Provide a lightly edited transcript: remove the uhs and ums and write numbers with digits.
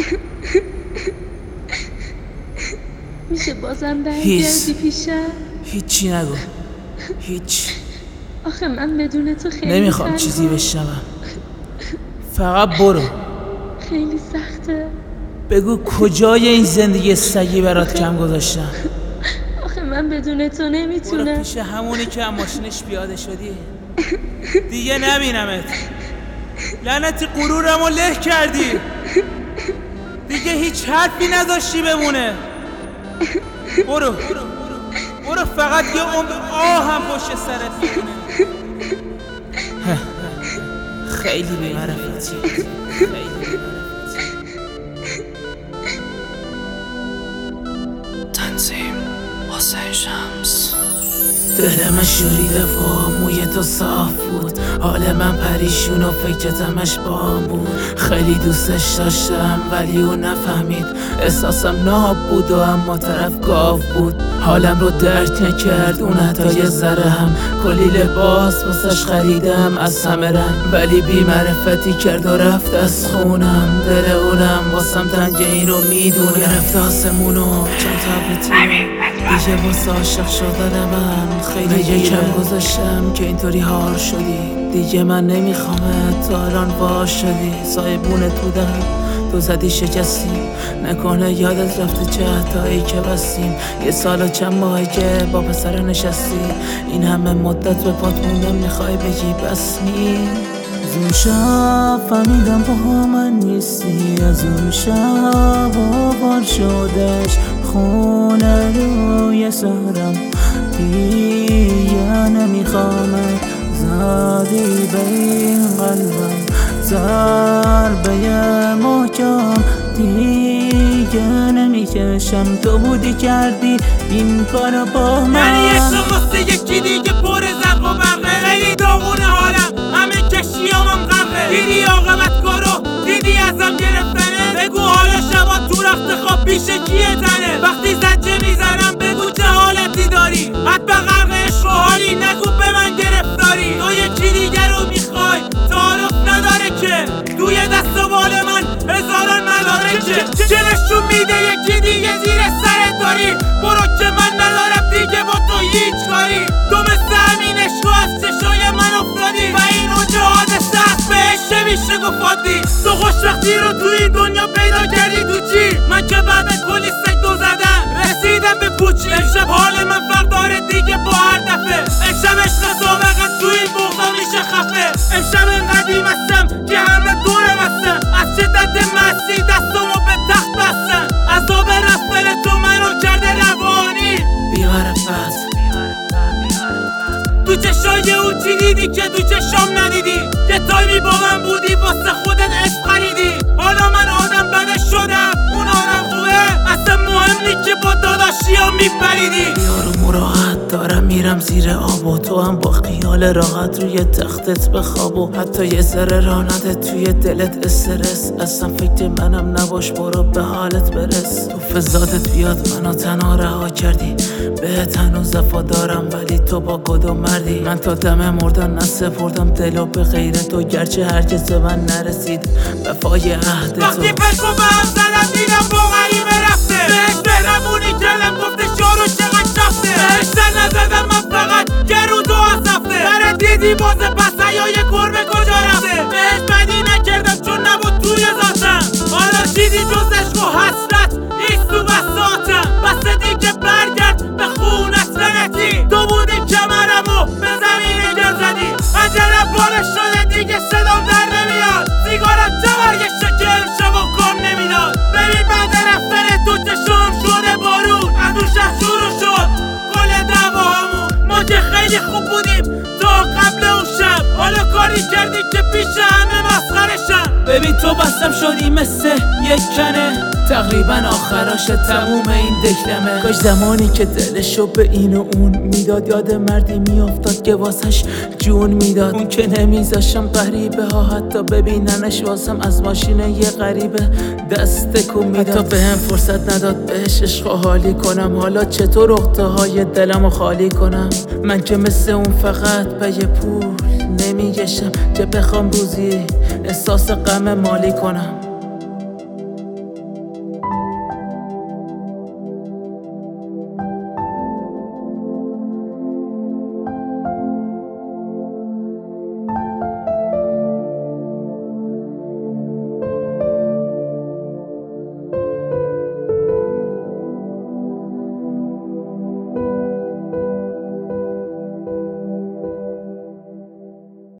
میشه بازم برگردی پیشم؟ هیچی نگو، هیچ. آخه من بدون تو خیلی نمیخوام چیزی بشنوم، فقط برو. خیلی سخته. بگو کجای این زندگی سگی برات کم گذاشتم. آخه من بدون تو نمیتونم. برو پیش همونی که هم ماشینش پیاده شدی، دیگه نبینمت. لعنتی غرورمو له کردی، دیگه هیچ حرفی نذاشتی بمونه. برو برو، فقط یه عمر هم پشت سرت میمونه. خیلی بی‌معرفتی، خیلی تنظیم حسین شمس. دل من شوریده و موی تو صاف بود، حال من پریشون و فکرتمش بام بود. خیلی دوستش داشتم ولی اون نفهمید، احساسم ناب بود و اما طرف گاو بود. حالم رو درک نکرد اون حتی یه ذره هم. کلی لباس واسش خریدم از همه رنگ، ولی بی معرفتی کرد و رفت از خونم. دل اونم واسم تنگه این رو میدونه، گرفت آسمونو چند تابلتی دیگه واسه عاشق شدن من. خیلی کم گذاشتم که اینطوری حال شدی، دیگه من نمیخوامت. تا الان باش شدی، صاحبونت بودم تو زدی شکستی. نکنه یادت رفته جهتایی که بستیم، یه سال و چند ماهی که با پسر نشستی. این همه مدت به پات موندم، میخوای بگی بس نی؟ از اون شب فهمیدم با من نیستی، از اون شب آوار شدش خونه روی سرم. دیگه نمیخوامت، زدی به این قلبم ضربه محکم. دیگه نمیکشم، تو بودی کردی این کارو با من. یعنی عشق واسه یکی دیگه پر زرق و برقه. خیلی داغونه حالم، همه کشیامم غرقه. دیدی عاقبت کارو، دیدی ازم گرفتنه. بگو حالا شبا تو رخت خواب پیش کیه تنه. وقتی زجه میزنم بگو چه حالتی داری، حتما غرق عشق و حالی، نگو به من گرفتاری. تو یکی دیگه رو میخوای، تعارف نداره که توی دست و بال من هزاران نداره که. چه نشون میده یکی دیگه زیر سرت داری. برو که من ندارم دیگه با تو هیچ کاری. تو مثل همین عشق از چشای من افتادی و این اونجا حادثه هست بهش نمیشه گفادی. تو خوشبختی رو تو این دنیا پیدا کردی تو چی؟ من که بعد کلی سکتو زدم رسیدم به پوچی. امشب حال من فرق داره دیگه با هر دفعه. امشب عشق سابقت تو این بغضا میشه خفه. امشب اینقدیم هستم که همه دورم هستم، از شدت مستی دستمو به تخت بستم. عذاب رفتن تو منو کرده روانی بی‌معرفت. تو چشای اون چی دیدی که تو چشام ندیدی؟ یه تایمی با من بودی واسه خودت عشق خریدی. حالا من آدم بدش شدم، اون آدم خوبه. اصلا مهم نی که با داداشیا میپریدی. یارو مراحت دارم میرم زیر آب و تو هم با خیال راحت روی تختت بخواب. و حتی یه ذره رانده توی دلت استرس. اصلا فکر منم نباش، برو به حالت برس. تو فضاتت بیاد منو تنها رها کردی، بهت هنوز وفادارم ولی تو با گد و مردی. من تا دم مردن نسپردم دلو به غیر تو، گرچه هرگز به من نرسید وفای عهد تو. وقتی فکر به هم زدم دیدم با غریبه رفته. بهش مهربونی کردم گفته شارو چقدر رفته. بهش سر نزدم من فقط گرو تو از رفته. برای دیدی باز پس حیای گربه کجا رفته. بهش بدی نکردم چون نبود توی ذاتم. حالا چیزی جز عشق و حسرت نیست تو بساطم. بس دیگه برگرد به خونت لعنتی. تو بودی کمرمو به زمین گر زدی. عجلم پاره شده دیگه صدام در نمیاد. سیگارم چه برگشته که امشب و کار نمیداد. ببین بعد رفتن تو چشم شده بارون. از اون شب شروع شد کل دعواهامون. ما که خیلی خوب بودیم تا قبل اون شب. حالا کاری کردی که پیش همه مسخرشم. ببین تو بستم شدی مثل یک کنه، تقریبا آخراش تموم این دکلمه. کاش زمانی که دلشو به این و اون میداد، یاد مردی میافتاد که واسش جون میداد. اون که نمیذاشم غریبه ها حتی ببیننش، واسم از ماشین یه غریبه دست کو میداد. حتی به هم فرصت نداد بهش عشق و حالی کنم. حالا چطور اخته های دلمو خالی کنم؟ من که مثل اون فقط به یه پول نمیگشم که بخوام روزی احساس غم مالی کنم.